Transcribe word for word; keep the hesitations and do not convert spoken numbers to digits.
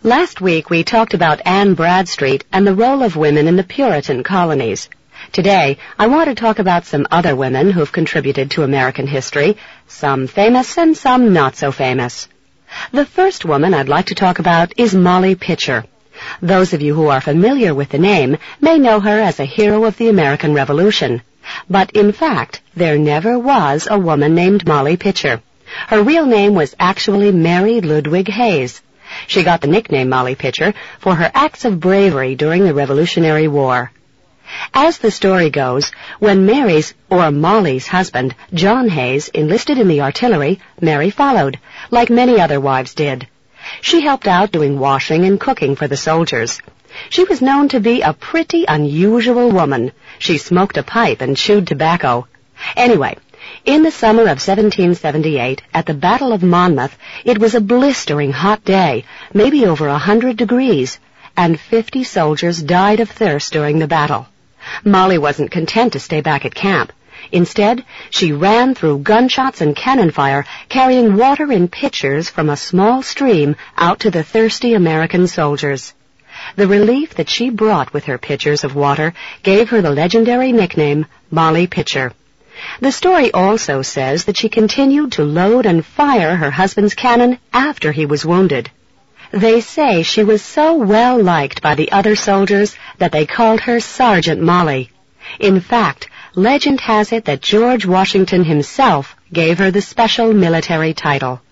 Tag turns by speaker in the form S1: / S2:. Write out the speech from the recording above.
S1: Last week we talked about Anne Bradstreet and the role of women in the Puritan colonies. Today, I want to talk about some other women who've contributed to American history, some famous and some not so famous. The first woman I'd like to talk about is Molly Pitcher. Those of you who are familiar with the name may know her as a hero of the American Revolution. But in fact, there never was a woman named Molly Pitcher. Her real name was actually Mary Ludwig Hayes. She got the nickname Molly Pitcher for her acts of bravery during the Revolutionary War. As the story goes, when Mary's, or Molly's husband, John Hayes, enlisted in the artillery, Mary followed, like many other wives did. She helped out doing washing and cooking for the soldiers. She was known to be a pretty unusual woman. She smoked a pipe and chewed tobacco. Anyway, in the summer of seventeen seventy-eight, at the Battle of Monmouth, it was a blistering hot day, maybe over a hundred degrees, and fifty soldiers died of thirst during the battle. Molly wasn't content to stay back at camp. Instead, she ran through gunshots and cannon fire, carrying water in pitchers from a small stream out to the thirsty American soldiers. The relief that she brought with her pitchers of water gave her the legendary nickname Molly Pitcher. The story also says that she continued to load and fire her husband's cannon after he was wounded. They say she was so well liked by the other soldiers that they called her Sergeant Molly. In fact, legend has it that George Washington himself gave her the special military title.